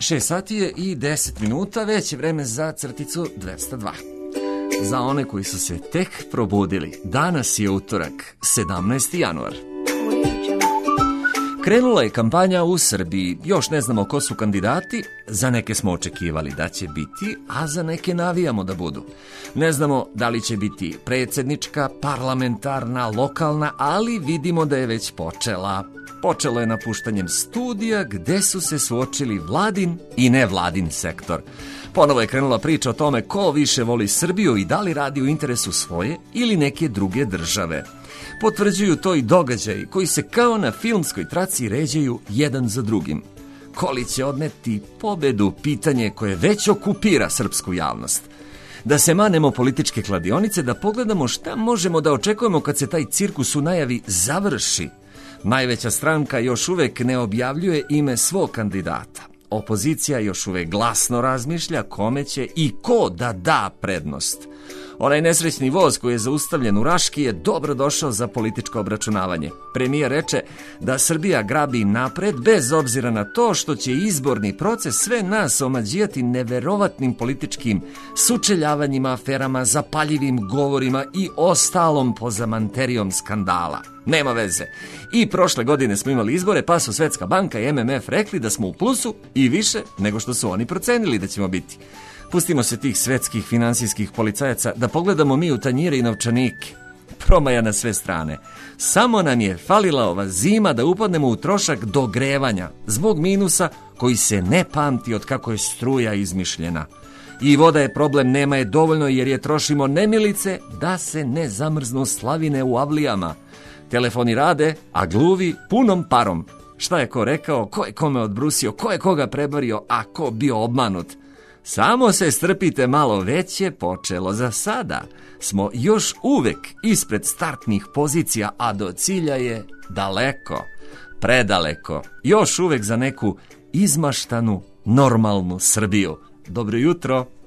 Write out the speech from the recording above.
6 sati je i 10 minuta, već je vreme za crticu 202. Za one koji su se tek probudili, danas je utorak, 17. januar. Krenula je kampanja u Srbiji, još ne znamo ko su kandidati, za neke smo očekivali da će biti, a za neke navijamo da budu. Ne znamo da li će biti predsjednička, parlamentarna, lokalna, ali vidimo da je već počela. Počelo je napuštanjem studija gde su se suočili vladin i nevladin sektor. Ponovo je krenula priča o tome ko više voli Srbiju i da li radi u interesu svoje ili neke druge države. Potvrđuju to i događaji koji se kao na filmskoj traci ređaju jedan za drugim. Ko li će odneti pobedu, pitanje koje već okupira srpsku javnost. Da se manemo političke kladionice, da pogledamo šta možemo da očekujemo kad se taj cirkus u najavi završi. Najveća stranka još uvek ne objavljuje ime svog kandidata. Opozicija još uvek glasno razmišlja kome će i ko da da prednost. Onaj nesrećni voz koji je zaustavljen u Raški je dobro došao za političko obračunavanje. Premijer reče da Srbija grabi napred bez obzira na to što će izborni proces sve nas omađijati neverovatnim političkim sučeljavanjima, aferama, zapaljivim govorima i ostalom pozamanterijom skandala. Nema veze. I prošle godine smo imali izbore, pa su Svetska banka i MMF rekli da smo u plusu i više nego što su oni procenili da ćemo biti. Pustimo se tih svetskih finansijskih policajaca da pogledamo mi u tanjire i novčanike. Promaja na sve strane. Samo nam je falila ova zima da upadnemo u trošak dogrevanja zbog minusa koji se ne pamti od kako je struja izmišljena. I voda je problem, nema je dovoljno jer je trošimo nemilice da se ne zamrznu slavine u avlijama. Telefoni rade, a gluvi punom parom. Šta je ko rekao, ko je kome odbrusio, ko je koga prebario, a ko bio obmanut. Samo se strpite malo, već je počelo. Za sada smo još uvek ispred startnih pozicija, a do cilja je daleko, predaleko. Još uvek za neku izmaštanu, normalnu Srbiju. Dobro jutro.